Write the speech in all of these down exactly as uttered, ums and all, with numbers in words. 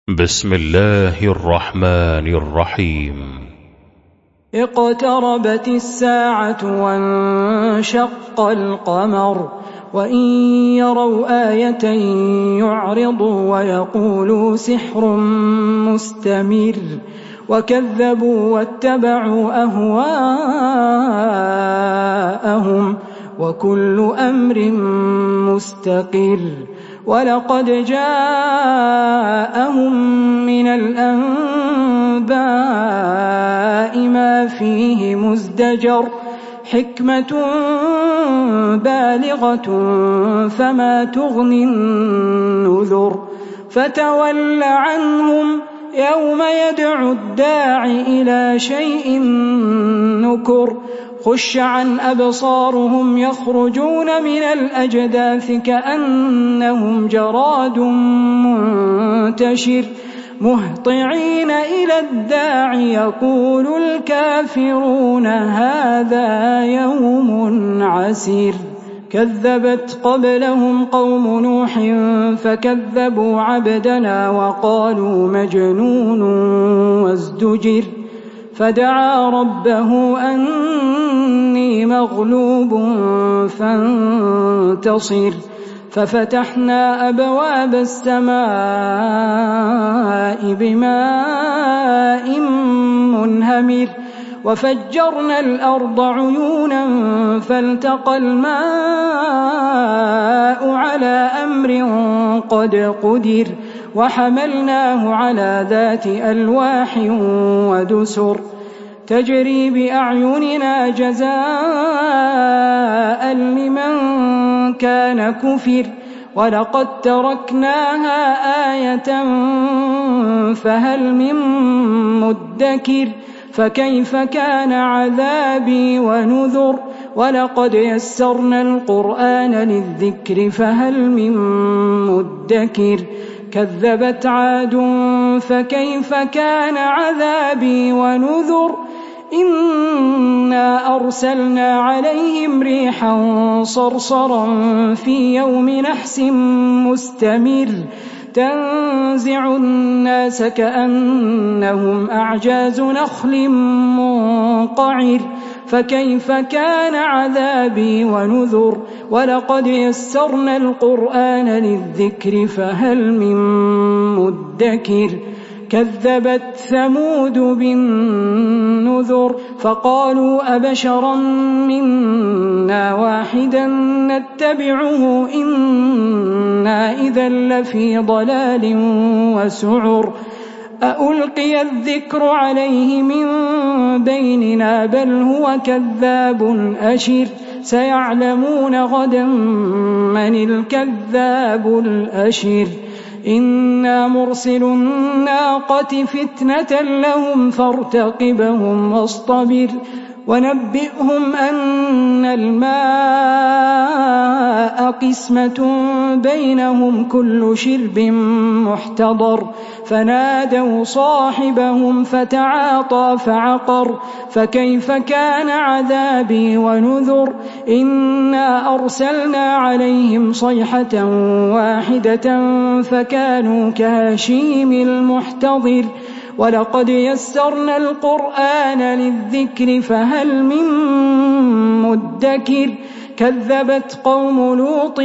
بسم الله الرحمن الرحيم. اقتربت الساعة وانشق القمر وإن يروا آية يعرضوا ويقولوا سحر مستمر وكذبوا واتبعوا أهواءهم وكل أمر مستقر ولقد جاءهم من الأنباء ما فيه مزدجر حكمة بالغة فما تغني النذر فتول عنهم يوم يدعو الداع إلى شيء نكر خش عن أبصارهم يخرجون من الأجداث كأنهم جراد منتشر مهطعين إلى الداع يقول الكافرون هذا يوم عسير كذبت قبلهم قوم نوح فكذبوا عبدنا وقالوا مجنون وازدجر فدعا ربه أني مغلوب فانتصر ففتحنا أبواب السماء بماء منهمر وفجرنا الأرض عيونا فالتقى الماء على أمر قد قدر وحملناه على ذات ألواح ودسر تجري بأعيننا جزاء لمن كان كفر ولقد تركناها آية فهل من مدكر فكيف كان عذابي ونذر ولقد يسرنا القرآن للذكر فهل من مدكر كذبت عاد فكيف كان عذابي ونذر إنا أرسلنا عليهم ريحا صرصرا في يوم نحس مستمر تنزع الناس كأنهم أعجاز نخل منقعر فكيف كان عذابي ونذر ولقد يسرنا القرآن للذكر فهل من مدكر كذبت ثمود بالنذر فقالوا أبشرا منا واحدا نتبعه إنا إذا لفي ضلال وسعر أألقي الذكر عليه من بيننا بل هو كذاب أشر سيعلمون غدا من الكذاب الأشر إنا مرسل الناقة فتنة لهم فارتقبهم واصطبر ونبئهم أن الماء قسمة بينهم كل شرب محتضر فنادوا صاحبهم فتعاطى فعقر فكيف كان عذابي ونذر إنا أرسلنا عليهم صيحة واحدة فكانوا كهشيم المحتضر ولقد يسرنا القرآن للذكر فهل من مدكر كذبت قوم لوط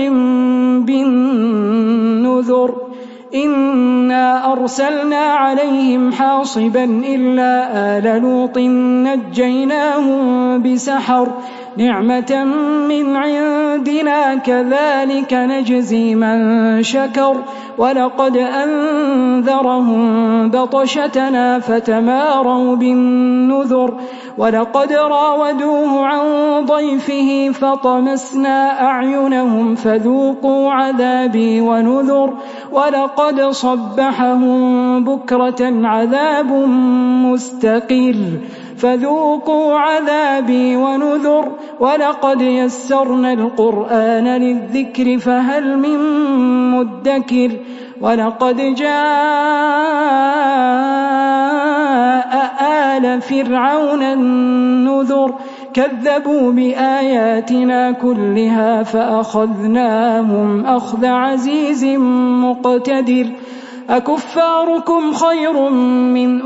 بالنذر إنا أرسلنا عليهم حاصبا إلا آل لوط نجيناهم بسحر نعمة من عندنا كذلك نجزي من شكر ولقد أنذرهم بطشتنا فتماروا بالنذر ولقد راودوه عن ضيفه فطمسنا أعينهم فذوقوا عذابي ونذر ولقد صبحهم بكرة عذاب مستقر فذوقوا عذابي ونذر ولقد يسرنا القرآن للذكر فهل من مدكر ولقد جاء آل فرعون النذر كذبوا بآياتنا كلها فأخذناهم أخذ عزيز مقتدر أكفاركم خير من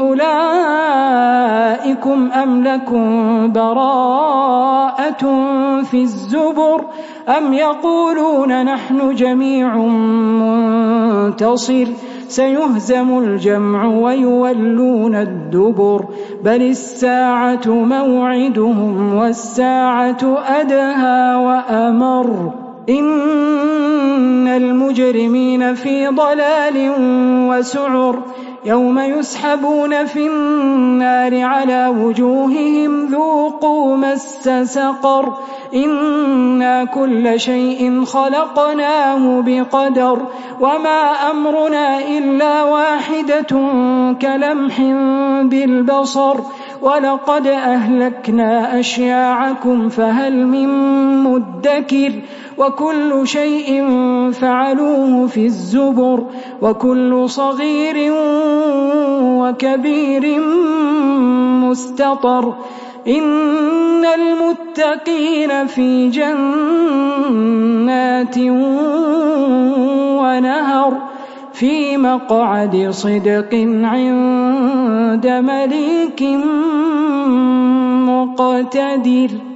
أولئكم أم لكم براءة في الزبر أم يقولون نحن جميع منتصر سيهزم الجمع ويولون الدبر بل الساعة موعدهم والساعة أدهى وأمر إن المجرمين في ضلال وسعر يوم يسحبون في النار على وجوههم ذوقوا مس سقر إنا كل شيء خلقناه بقدر وما أمرنا إلا واحدة كلمح بالبصر ولقد أهلكنا أشياعكم فهل من مدكر وكل شيء فعلوه في الزبر وكل صغير وكبير مستطر إن المتقين في جنات ونهر في مقعد صدق عند مليك مقتدر.